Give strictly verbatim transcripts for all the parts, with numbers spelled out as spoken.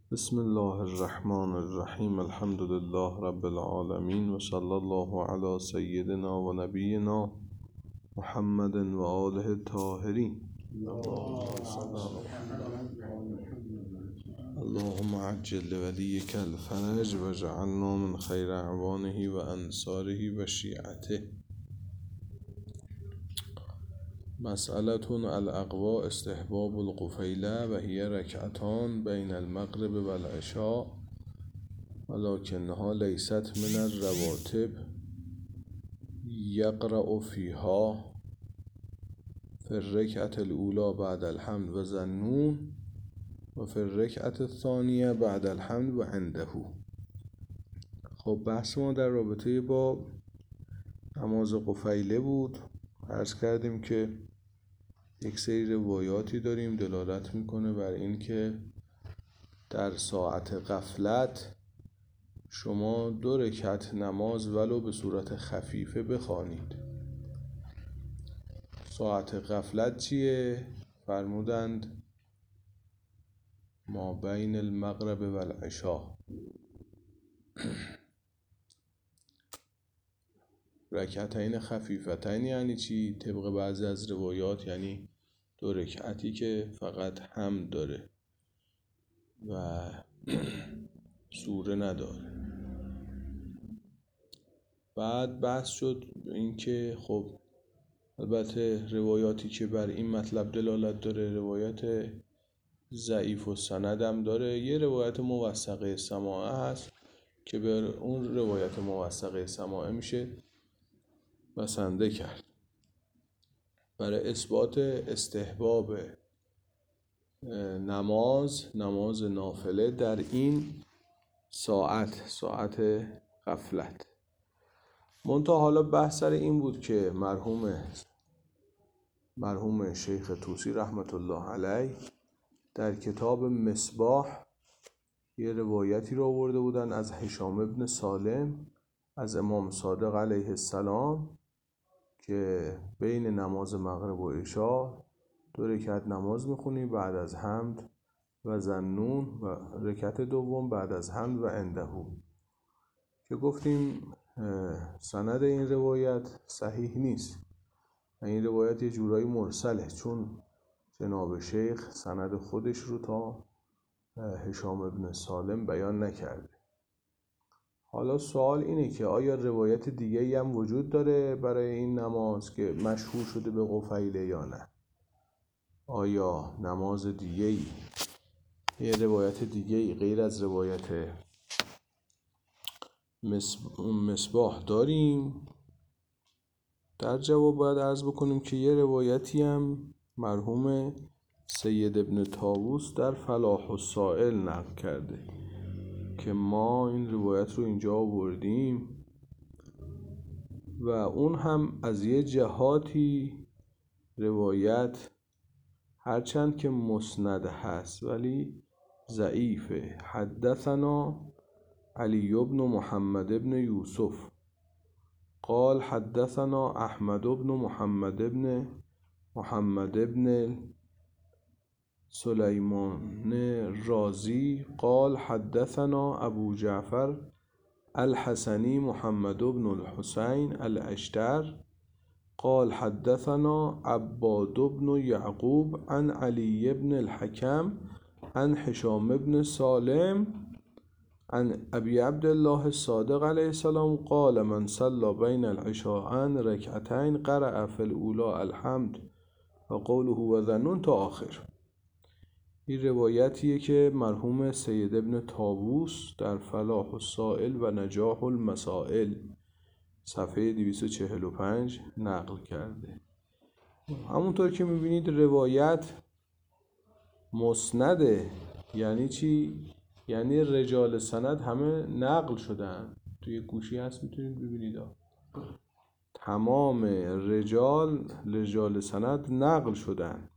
بسم الله الرحمن الرحیم. الحمد لله رب العالمین و صلی الله علی سیدنا و نبینا محمد و آله الطاهرین. اللهم عجل لولیک الفرج و جعلنا من خیر اعوانه و انصاره و شیعته. مسئلة الاقوا استحباب القفیله و هی رکعتان بین المغرب و العشاء ولکنها لیست من الرواتب یقرأ فیها فی الرکعة الاولی بعد الحمد و ظنون و فی الرکعة الثانیه بعد الحمد و عنده. خب بحث ما در رابطه با نماز قفیله بود. عرض کردیم که یک سری روایاتی داریم دلالت میکنه بر این که در ساعت غفلت شما دو رکعت نماز ولو به صورت خفیفه بخوانید. ساعت غفلت چیه؟ فرمودند ما بین المغرب و العشاء. رکعتین خفیفتین یعنی چی؟ طبق بعضی از روایات یعنی دو رکعتی که فقط حمد داره و سوره نداره. بعد بحث شد این که خب البته روایاتی که بر این مطلب دلالت داره روایت ضعیف و سند هم داره. یه روایت موثقه سماعه هست که بر اون روایت موثقه سماعه میشه بسنده کرد برای اثبات استحباب نماز نماز نافله در این ساعت ساعت غفلت. منتها حالا بحث سر این بود که مرحوم مرحوم شیخ طوسی رحمت الله علیه در کتاب مصباح یه روایتی رو آورده بودن از هشام ابن سالم از امام صادق علیه السلام که بین نماز مغرب و عشاء دو رکعت نماز میخونی بعد از حمد و ظنون و رکعت دوم بعد از حمد و عنده، که گفتیم سند این روایت صحیح نیست. این روایت یه جورایی مرسله چون جناب شیخ سند خودش رو تا هشام ابن سالم بیان نکرده. حالا سوال اینه که آیا روایت دیگه‌ای هم وجود داره برای این نماز که مشهور شده به قفیله یا نه؟ آیا نماز دیگه‌ای یه روایت دیگه‌ای غیر از روایت مصباح داریم؟ در جواب باید عرض بکنیم که یه روایتی هم مرحوم سید ابن طاووس در فلاح السائل نقل کرده که ما این روایت رو اینجا آوردیم و اون هم از یه جهاتی روایت هرچند که مسند هست ولی ضعیفه. حدثنا علی بن محمد بن یوسف قال حدثنا احمد بن محمد بن محمد بن سلیمان رازی قال حدثنا ابو جعفر الحسنی محمد بن الحسین الاشتر قال حدثنا عباد بن یعقوب عن علی بن الحکم عن هشام بن سالم عن ابی عبدالله الصادق علیه السلام قال من صلى بین العشاءین رکعتین قرأ فی الاولی الحمد و قوله و ظنون تا آخر. این روایتیه که مرحوم سید ابن طاووس در فلاح السائل و نجاح المسائل صفحه دویست و چهل و پنج نقل کرده. همونطور که میبینید روایت مسنده. یعنی چی؟ یعنی رجال سند همه نقل شدن. توی گوشی هست میتونید ببینید تمام رجال رجال سند نقل شدن.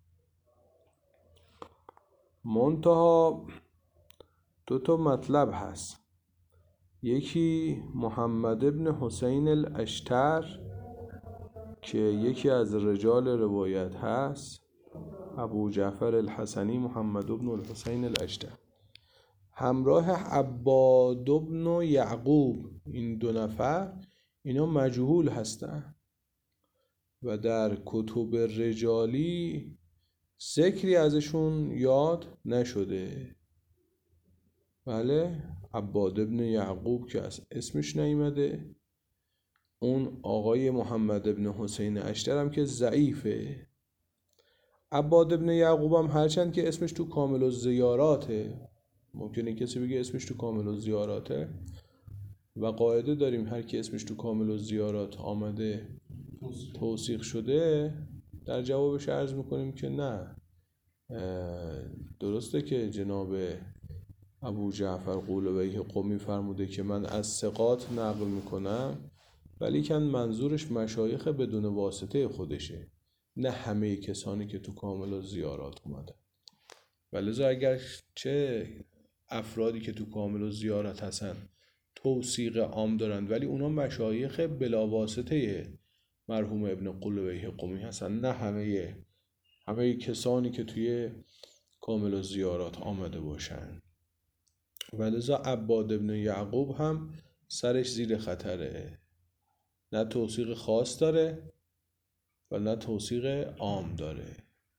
منتها دو تا مطلب هست. یکی محمد ابن حسین الاشتر که یکی از رجال روایت هست، ابو جعفر الحسنی محمد ابن الحسین الاشتر. همراه عباد بن یعقوب. این دو نفر اینا مجهول هستن و در کتب رجالی ذکری ازشون یاد نشده. بله، عباد بن یعقوب که اسمش نیامده، اون آقای محمد بن حسین اشتر هم که ضعیفه. عباد بن یعقوب هم هرچند که اسمش تو کامل الزیاراته، ممکنه کسی بگه اسمش تو کامل الزیاراته و قاعده داریم هر کی اسمش تو کامل الزیارات آمده توثیق شده، در جوابش عرض میکنیم که نه، درسته که جناب ابو جعفر قولویه قمی فرموده که من از ثقات نقل میکنم، ولی کن منظورش مشایخ بدون واسطه خودشه، نه همه کسانی که تو کامل الزیارات اومدن. ولذا اگر چه افرادی که تو کامل الزیارات هستن توثیق عام دارن، ولی اونا مشایخ بلا واسطه مرحوم ابن قولویه قمی هستن، نه همه همه کسانی که توی کامل الزیارات آمده باشن. ولذا عباد ابن یعقوب هم سرش زیر خطره، نه توثیق خاص داره و نه توثیق عام داره.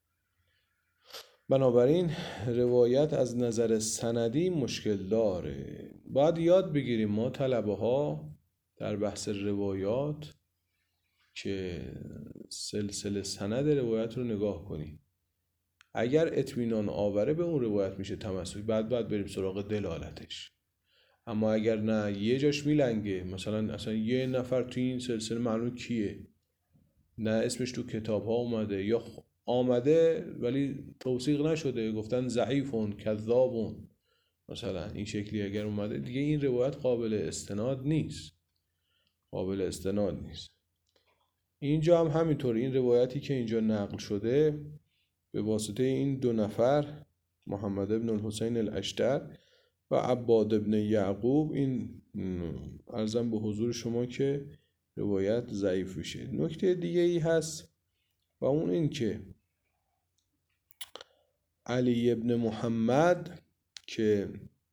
بنابراین روایت از نظر سندی مشکل داره. باید یاد بگیریم ما طلبه ها در بحث روایات که سلسله سند روایت رو نگاه کنیم. اگر اطمینان آوره به اون روایت میشه تمسک، بعد بعد بریم سراغ دلالتش. اما اگر نه یه جاش میلنگه، مثلا اصلا یه نفر توی این سلسله معلوم کیه، نه اسمش تو کتاب ها اومده یا آمده ولی توثیق نشده، گفتن ضعیفون کذابون، مثلا این شکلی اگر اومده دیگه این روایت قابل استناد نیست، قابل استناد نیست. اینجا هم همینطور، این روایتی که اینجا نقل شده به واسطه این دو نفر محمد بن الحسین الاشتر و عباد بن یعقوب، این عرضم به حضور شما که روایت ضعیف میشه. نکته دیگه ای هست و اون این که علی ابن محمد که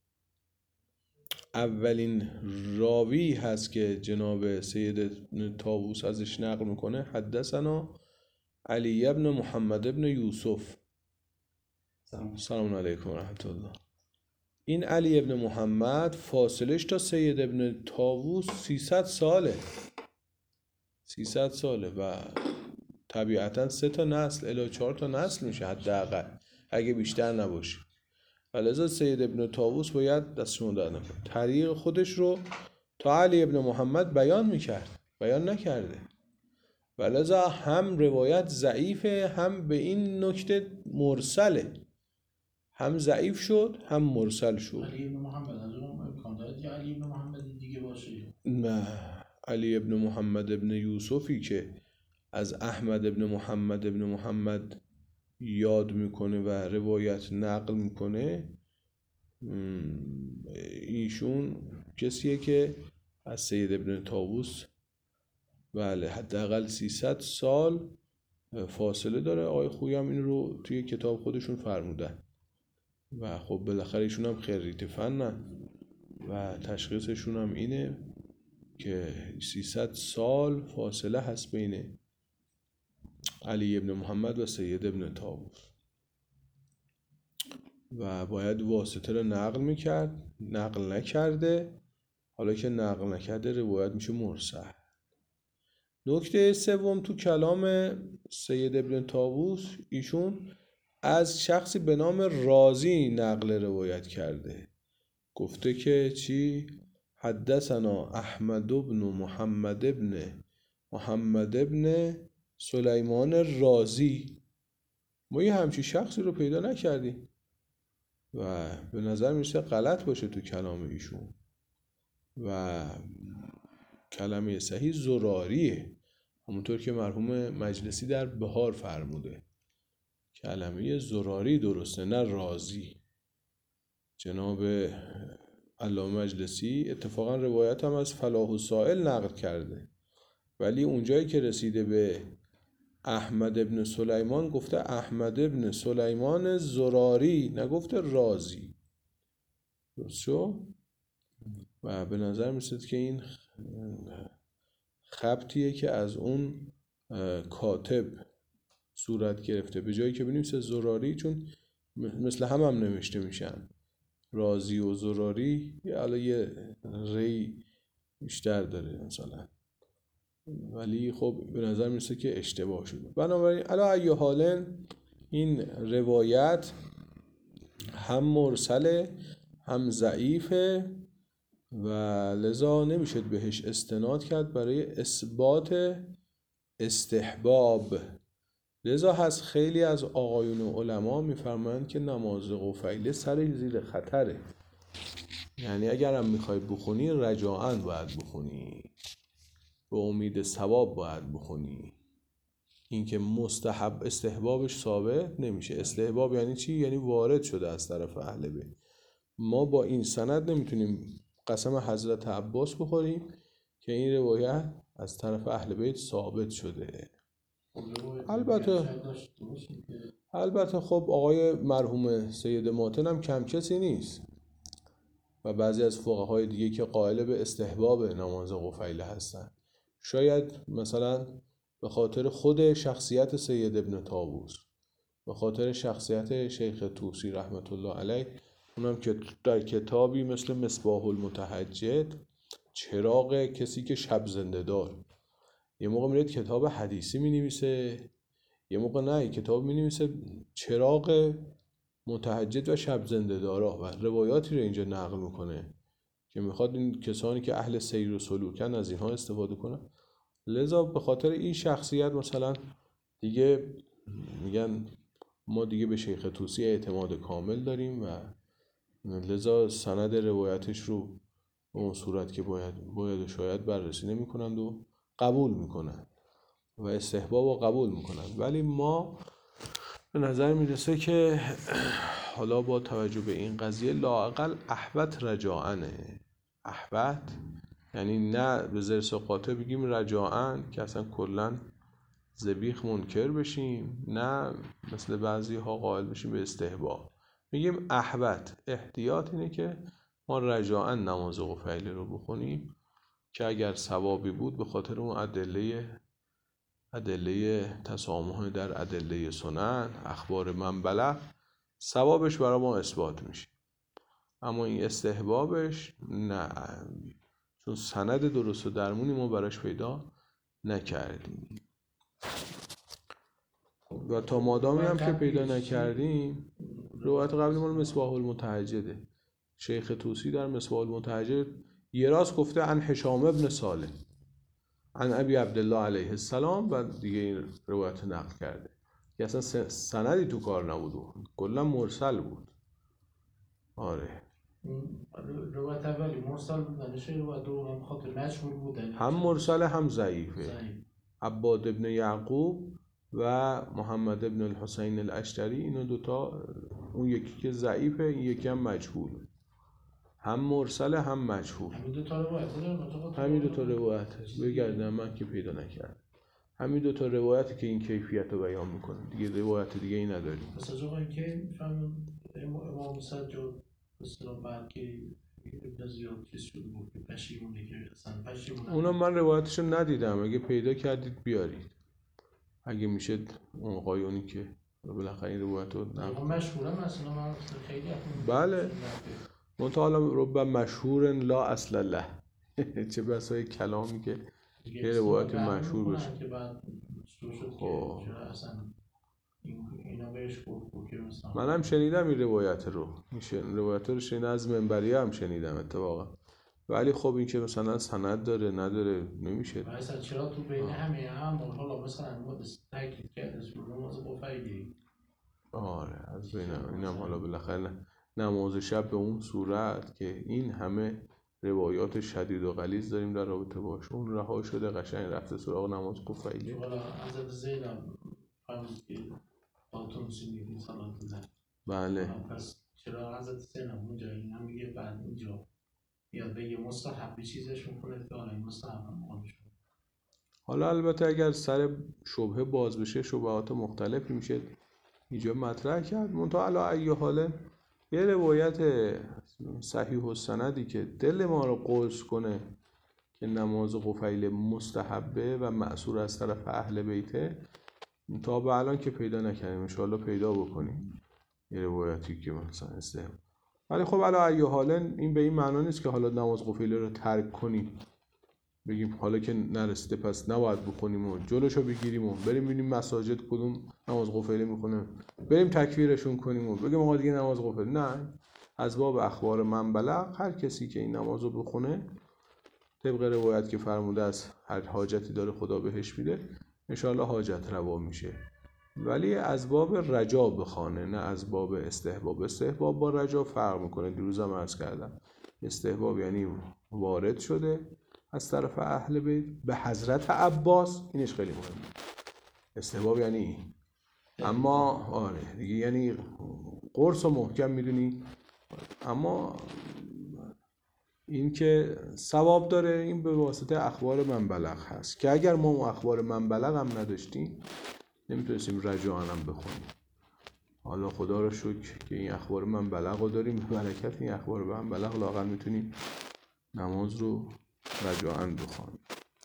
اولین راوی هست که جناب سید طاووس ازش نقل میکنه، حدثنا علی ابن محمد ابن یوسف. سلام علیکم و رحمت الله. این علی ابن محمد فاصلش تا سید ابن طاووس سیصد ساله، سیصد ساله و طبیعتا سه تا نسل الی چهار تا نسل میشه حداقل، اگه بیشتر نباشه. ولذا سید ابن طاووس باید دستشون دادن طریق خودش رو تا علی ابن محمد بیان میکرد، بیان نکرده. ولذا هم روایت ضعیفه، هم به این نکته مرسله، هم ضعیف شد هم مرسل شد. علی ابن محمد از اون امکان داره که علی ابن محمد دیگه باشه؟ نه، علی ابن محمد ابن یوسفی که از احمد ابن محمد ابن محمد یاد میکنه و روایت نقل میکنه، ایشون کسیه که از سید ابن طاووس بله حداقل سیصد سال فاصله داره. آقای خویی هم این رو توی کتاب خودشون فرمودن و خب بالاخره ایشون هم خریت فنن و تشخیصشون هم اینه که سیصد سال فاصله هست بین علی ابن محمد و سید ابن طاووس و باید واسطه رو نقل میکرد، نقل نکرده. حالا که نقل نکرده روایت میشه مرسل. نکته سوم تو کلام سید ابن طاووس، ایشون از شخصی به نام رازی نقل روایت کرده، گفته که چی؟ حدثنا احمد بن محمد ابن محمد ابن سلیمان رازی. ما یه همچی شخصی رو پیدا نکردیم و به نظر میشه غلط باشه تو کلام ایشون و کلمه صحیح زراریه، همونطور که مرحوم مجلسی در بهار فرموده، کلمه زراری درسته نه رازی. جناب علامه مجلسی اتفاقا روایت هم از فلاح السائل نقل کرده، ولی اونجایی که رسیده به احمد ابن سلیمان گفته احمد ابن سلیمان زراری، نگفته رازی. درست شد؟ و به نظر میسید که این خبطیه که از اون کاتب صورت گرفته، به جایی که بنویسه زراری، چون مثل هم هم نوشته میشن رازی و زراری، حالا یه ری بیشتر داره مثلا، ولی خب به نظر میرسه که اشتباه شده. بنابراین علا ای حال این روایت هم مرسله هم ضعیفه و لذا نمیشه بهش استناد کرد برای اثبات استحباب. لذا هست خیلی از آقایون علما میفرمایند که نماز قفیله سر زیر خطره، یعنی اگرم میخوای بخونی رجاءً باید بخونی، به امید ثواب باید بخونی. این که مستحب استحبابش ثابت نمیشه. استحباب یعنی چی؟ یعنی وارد شده از طرف اهل بیت. ما با این سند نمیتونیم قسم حضرت عباس بخوریم که این روایت از طرف اهل بیت ثابت شده. البته البته خب آقای مرحوم سید ماتن هم کم کسی نیست و بعضی از فقهای دیگه که قائل به استحباب نماز قفیله هستن. شاید مثلا به خاطر خود شخصیت سید ابن طاووس، به خاطر شخصیت شیخ طوسی رحمت الله علیه، اونم که در کتابی مثل مصباح المتهجد، چراغ کسی که شب زنده دار، یه موقع میرید کتاب حدیثی می نویسه، یه موقع نه کتاب می نویسه چراغ متهجد و شب زنده دارا، و روایاتی رو اینجا نقل میکنه که میخواد این کسانی که اهل سیر و سلوکن از اینها استفاده کنن. لذا به خاطر این شخصیت مثلا دیگه میگن ما دیگه به شیخ طوسی اعتماد کامل داریم و لذا سند روایتش رو به اون صورت که باید باید و شاید بررسی نمی کنند و قبول میکنن و استحباب و قبول میکنن. ولی ما به نظر میرسه که حالا با توجه به این قضیه لااقل احوت رجاعنه. احوت یعنی نه به زرس و قاطع بگیم رجاعن که اصلا کلن ذبیح منکر بشیم، نه مثل بعضی ها قائل بشیم به استحباب. میگیم احوت، احتیاط اینه که ما رجاعن نماز قفیله رو بخونیم که اگر ثوابی بود به خاطر اون ادله ادله تسامح در ادله سنن، اخبار من بلغ، ثوابش برای ما اثبات میشه. اما این استحبابش نه، چون سند درست و درمونی ما براش پیدا نکردیم و تا مادامی هم که پیدا نکردیم، روایت قبلی مال مصباح المتهجده. شیخ طوسی در مصباح المتهجد یه راست گفته عن هشام ابن سالم عن ابی عبدالله علیه السلام و دیگه این روایت نقل کرده که اصلا سندی تو کار نبود، کلا مرسل بود. آره روایت اولی مرسل بود، نشه روایت دوم خاطر مجهول بود، هم مرسل هم ضعیفه. عباد ابن یعقوب و محمد ابن الحسین الاشتری، اینو دوتا، اون یکی که ضعیفه این یکی هم مجهوله، هم مرسل هم مجهول. همین دوتا روایت همین دوتا روایت بگردم من که پیدا نکردم. همین دوتا روایتی که این کیفیت رو بیان میکنه، دیگه روایت دیگه ای نداریم. مثلا جاقا این که امام سجاد بسیار بعد که ابن زیاد چیز شده بود که پشیمونه که اصلا پشیمونه، اونا من روایتشو ندیدم، اگه پیدا کردید بیارید، اگه میشه اون قایونی که بالاخره این روایت رو نقل مشهورم مثلا من خیلی بله منطقه رب مشهور لا اصل له چه بسای کلامی که یه روایت مشهور بشه. خب منم شنیدم این روایت رو، این روایت رو شنیدم از منبری هم شنیدم اتفاقا، ولی خب این که مثلا سند داره نداره نمیشه. مثلا چرا تو بین همه هم حالا مثلا ما تاکید کرده از نماز قفیله. آره از بین اینم حالا بالاخره نماز شب به اون صورت که این همه روایات شدید و غلیظ داریم در رابطه باش، اون رها شده قشنگ رفته سراغ نماز قفیله. حالا حضرت زینب فرمود که خاتون سنی صلات الله. بله پس چرا حضرت زینب اونجا این هم میگه بعد اینجا یا بگه مستحب چیزش میکنه که حالا این مستحب هم خانش. حالا البته اگر سر شبهه باز بشه شبهات مختلفی میشه اینجا مطرح کرد. منتها علی ای حاله یه روایت صحیح السندی که دل ما رو قرص کنه که نماز قفیل مستحبه و مأثور از طرف اهل بیته، تا به الان که پیدا نکردیم، انشاءالله پیدا بکنیم یه روایتی که مثلا استحباب. ولی خب علی ای حال این به این معنا نیست که حالا نماز قفیله رو ترک کنیم، بگیم حالا که نرسیده پس نباید بخونیم و جلوشو بگیریم و بریم ببینیم مساجد کدوم نماز قفیله میخونه بریم تکفیرشون کنیم و بگیم آقا دیگه نماز قفیله. نه، از باب اخبار من بلغ هر کسی که این نمازو بخونه طبق روایت که فرموده است هر حاجتی داره خدا بهش میده، انشاءالله حاجت روا میشه. ولی از باب رجا بخونه، نه از باب استحباب. استحباب با رجا فرق میکنه. دیروزم عرض کردم استحباب یعنی وارد شده از طرف اهل بیت به حضرت عباس، اینش خیلی مهمه. استحباب یعنی این. اما آره دیگه یعنی قرص و محکم میدونی. اما این که ثواب داره این به واسطه اخبار من بلغ هست که اگر ما اون اخبار من بلغ هم نداشتیم نمیتونستیم رجاء هم بخونیم. حالا خدا رو شکر که این اخبار من بلغ رو داریم، به برکت این اخبار من بلغ لااقل میتونیم نماز رو رجاء بخونیم.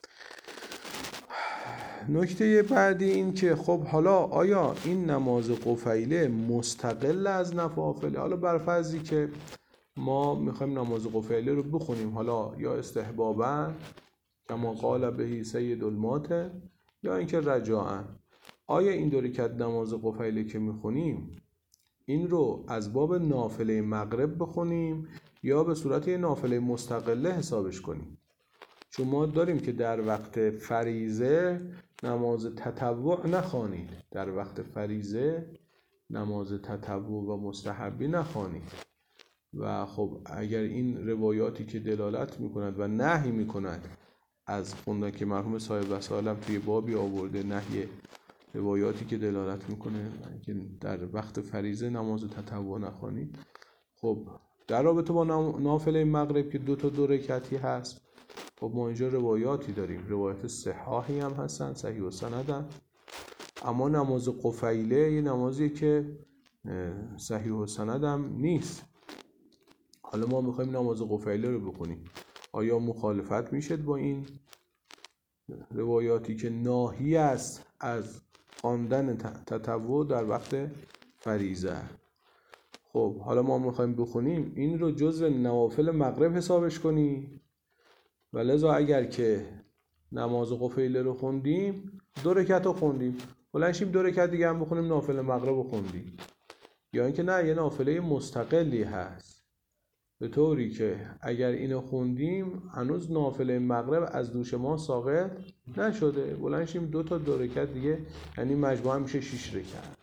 نکته بعدی این که خب حالا آیا این نماز قفیله مستقل از نوافل؟ حالا بر فرضی که ما میخوایم نماز قفیله رو بخونیم، حالا یا استحبابا کما قال بهی سید المات یا اینکه رجاء، آیا این دو رکعت نماز قفیله که میخونیم این رو از باب نافله مغرب بخونیم یا به صورت نافله مستقله حسابش کنیم؟ چون ما داریم که در وقت فریضه نماز تطوع نخوانید، در وقت فریضه نماز تطوع و مستحبی نخوانید. و خب اگر این روایاتی که دلالت میکند و نهی میکند از خوندن که مرحوم صاحب وسائل توی بابی آورده، نهی روایاتی که دلالت میکنه که در وقت فریضه نماز تطوع نخوانید، خب در رابطه با نافله مغرب که دو تا دو رکعتی هست، خب ما اینجا روایاتی داریم، روایت صحاحی هم هستن، صحیح السندن. اما نماز قفیله یه نمازی که صحیح السند هم نیست. حالا ما میخوایم نماز قفیله رو بخونیم، آیا مخالفت میشه با این روایاتی که ناهی است از خواندن تطوع در وقت فریضه؟ خب حالا ما میخوایم بخونیم این رو جزء نوافل مغرب حسابش کنیم، و لذا اگر که نماز قفیله رو خوندیم دو رکعت رو خوندیم، بلنشیم دو رکعت دیگه هم بخونیم نافله مغرب رو خوندیم. یا اینکه نه، یه نافله مستقلی هست به طوری که اگر اینو خوندیم هنوز نافله مغرب از دوش ما ساقط نشده، بلنشیم دو تا دو رکعت دیگه، یعنی مجموعا میشه شش رکعت.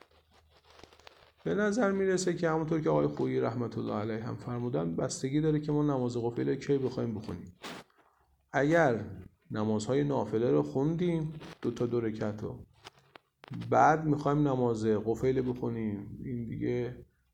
به نظر میرسه که همونطور که آقای خویی رحمت الله علیه هم فرمودن بستگی داره که ما نماز قفیله کی بخوایم بخونیم. اگر نمازهای نافله رو خوندیم دو تا دو رکعت رو، بعد میخوایم نماز قفیله بخونیم، این دیگه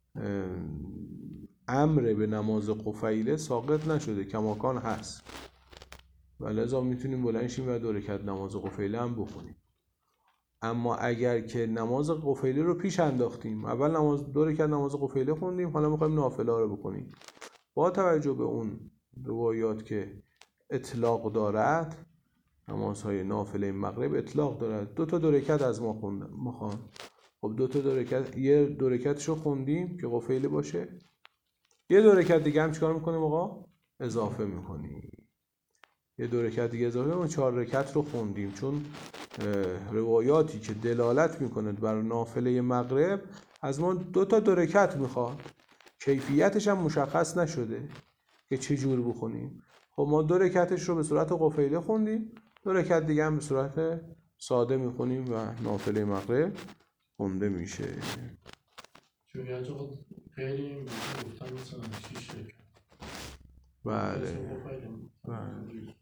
امر به نماز قفیله ساقط نشده، کماکان هست، و لذا میتونیم بلند شیم و دو رکعت نماز قفیله هم بخونیم. اما اگر که نماز قفیله رو پیش انداختیم، اول نماز دو رکعت نماز قفیله خوندیم، حالا میخوایم نافله رو بخونیم، با توجه به اون روایات که اطلاق دارد، نمازهای نافله مغرب اطلاق دارد، دو تا دو رکعت از ما خوندن مخوان. خب دو تا دو رکعت، یه دو رکعتشو خوندیم که قفیله باشه، یه دو رکعت دیگه هم چیکار میکنیم آقا؟ اضافه میکنیم. یه دو رکعت دیگه اضافه میکنیم، چهار رکعت رو خوندیم. چون روایاتی که دلالت میکنه بر نافله مغرب از ما دو تا دو رکعت میخواد، کیفیتش هم مشخص نشده که چه جور بخونیم. خب ما دو رکعتش رو به صورت قفیله خوندیم، دو رکعت دیگه هم به صورت ساده میخونیم و نافله مغرب خونده میشه. چون یه جا خیلی گفتن مثلا شیش رکعت. بله بله.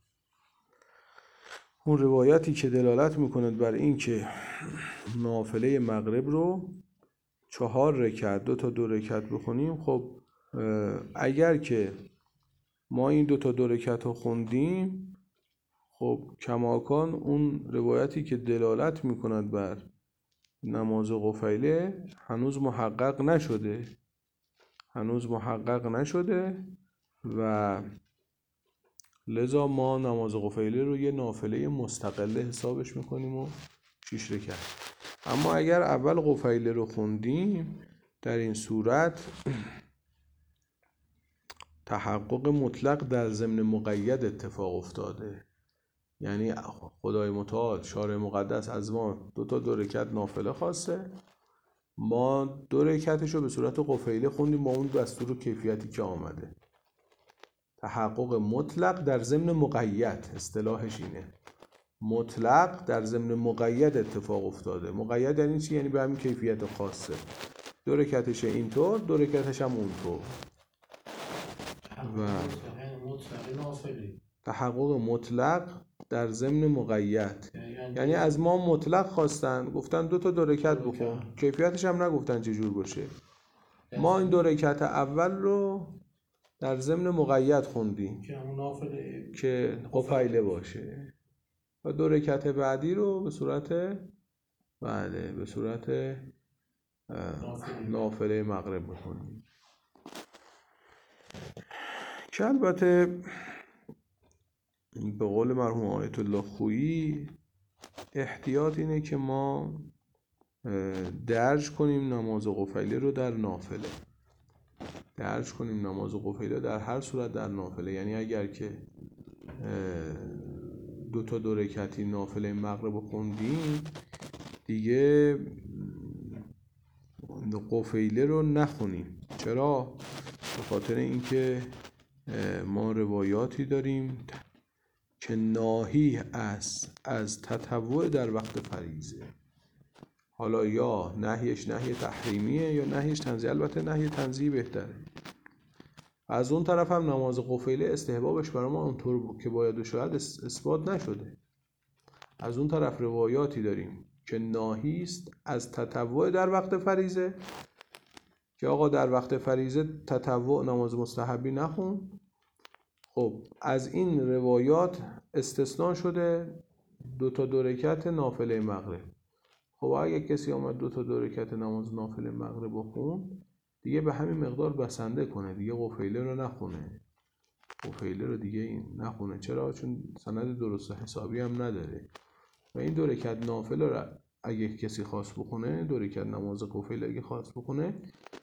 اون روایتی که دلالت میکنه بر این که نافله مغرب رو چهار رکعت دو تا دو رکعت بخونیم، خب اگر که ما این دو تا دو رکعت رو خوندیم، خب کماکان اون روایتی که دلالت میکند بر نماز قفیله هنوز محقق نشده، هنوز محقق نشده و لذا ما نماز قفیله رو یه نافله مستقله حسابش میکنیم و شیش رکعت. اما اگر اول قفیله رو خوندیم در این صورت تحقق مطلق در ضمن مقید اتفاق افتاده. یعنی خدای متعال شارع مقدس از ما دو تا دو رکعت نافله خواسته، ما دو رکعتش رو به صورت قفیله خوندیم با اون دستور و کیفیتی که آمده. تحقق مطلق در ضمن مقید، اصطلاحش اینه، مطلق در ضمن مقید اتفاق افتاده. مقید یعنی چی؟ یعنی به همین کیفیت خاصه، دو رکعتش اینطور، دو رکعتش هم اونطور. و تحقق مطلق در ضمن مقید یعنی از ما مطلق خواستن، گفتن دو تا دو رکعت بخون، کیفیتش هم نگفتن چجور باشه. ما این دو رکعت اول رو در ضمن مقید خوندیم که قفیله باشه و دو رکعت بعدی رو به صورت بله به صورت نافله مغرب بخونیم. که البته به قول مرحوم آیت الله خویی احتیاط اینه که ما درج کنیم نماز قفیله رو در نافله، درج کنیم نماز قفیله در هر صورت در نافله. یعنی اگر که دو تا دو رکعتی نافله مغرب خوندیم دیگه قفیله رو نخونیم. چرا؟ به خاطر اینکه ما روایاتی داریم که ناهی است از تطوع در وقت فریضه. حالا یا نهیش نهی تحریمیه یا نهیش تنزیه. البته نهی تنزیه بهتره. از اون طرف هم نماز قفیله استحبابش برای ما اونطور بود که باید و شاید اثبات نشده. از اون طرف روایاتی داریم که ناهی است از تطوع در وقت فریضه، که آقا در وقت فریضه تطوع نماز مستحبی نخون. خب از این روایات استثناء شده دو تا دو رکعت نافله مغرب. خب اگه کسی آمد دو تا دو رکعت نماز نافله مغرب بخون دیگه به همین مقدار بسنده کنه، دیگه قفیله رو نخونه. قفیله رو دیگه این نخونه. چرا؟ چون سند درست حسابی هم نداره و این دو رکعت نافله رو اگه کسی خواست بخونه، دو رکعت نماز قفیله اگه خواست بخونه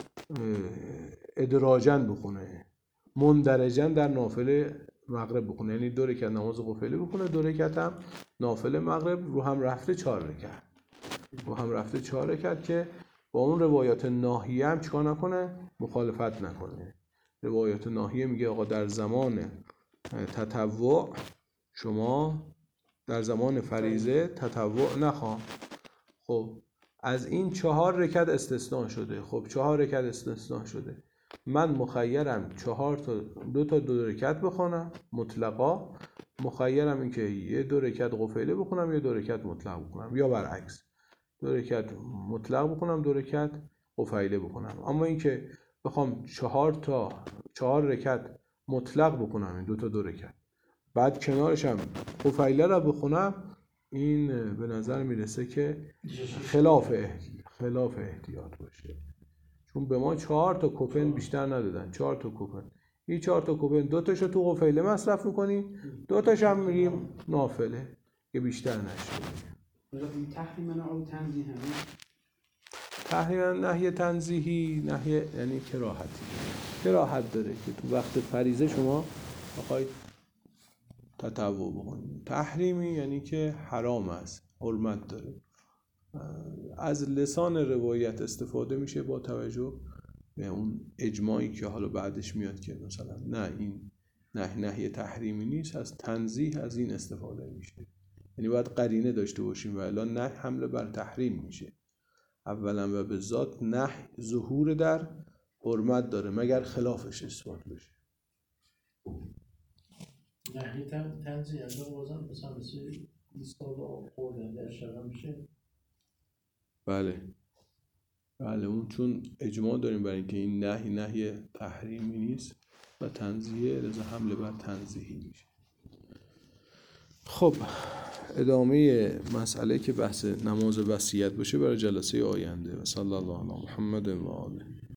ادراجن بخونه، مندرجن در نافله مغرب بخونه. یعنی دو رکعت نماز قفیله بخونه، دو رکعت هم نافله مغرب، رو هم رفته چهار رکعت، رو هم رفته چهار رکعت که با اون روایات ناهیه هم چیکار نکنه؟ مخالفت نکنه. روایات ناهیه میگه آقا در زمان تطوع شما در زمان فریضه تطوع نخواه. خب از این چهار رکعت استثناء شده. خب چهار رکعت استثناء شده، من مخیرم چهار تا دو تا دو رکعت بخونم مطلقا، مخیرم این که یه دو رکعت قفیله بخونم یه دو رکعت مطلق بخونم، یا برعکس دو رکعت مطلق بخونم دو رکعت قفیله بخونم. اما این که بخوام چهار تا چهار رکعت مطلق بخونم این دو تا دو رکعت بعد کنارش هم قفیله را بخونم، این به نظر میرسه که خلاف احتیاط خلاف احتیاط باشه. چون به ما چهار تا کوپن بیشتر ندادن، چهار تا کوپن. این چهار تا کوپن دو تاشو تو قفیله مصرف می‌کنیم، دو تاش هم میریم نافله که بیشتر نشه. تحریما او تنزیها. تحریما نهی تنزیهی، نهی یعنی کراهتی. کراهت داره که تو وقت فریضه شما بخواید تطوع بکنید. تحریمی یعنی که حرام است، حرمت داره. از لسان روایت استفاده میشه با توجه به اون اجماعی که حالا بعدش میاد که مثلا نه این نه نهی تحریمی نیست، از تنزیه از این استفاده میشه. یعنی باید قرینه داشته باشیم و الا نه حمله بر تحریم میشه. اولا و به ذات نه ظهور در حرمت داره مگر خلافش اثبات بشه. نهی تنزیه از بازم مثلا مثل ایستاد خوردن در شرم میشه. بله بله اون چون اجماع داریم برای اینکه این نهی نهی تحریمی نیست و تنزیه لذا حمله بر تنزیهی میشه. خب ادامه مسئله که بحث نماز وصیت باشه برای جلسه آینده. و صلی الله علی محمد و آله.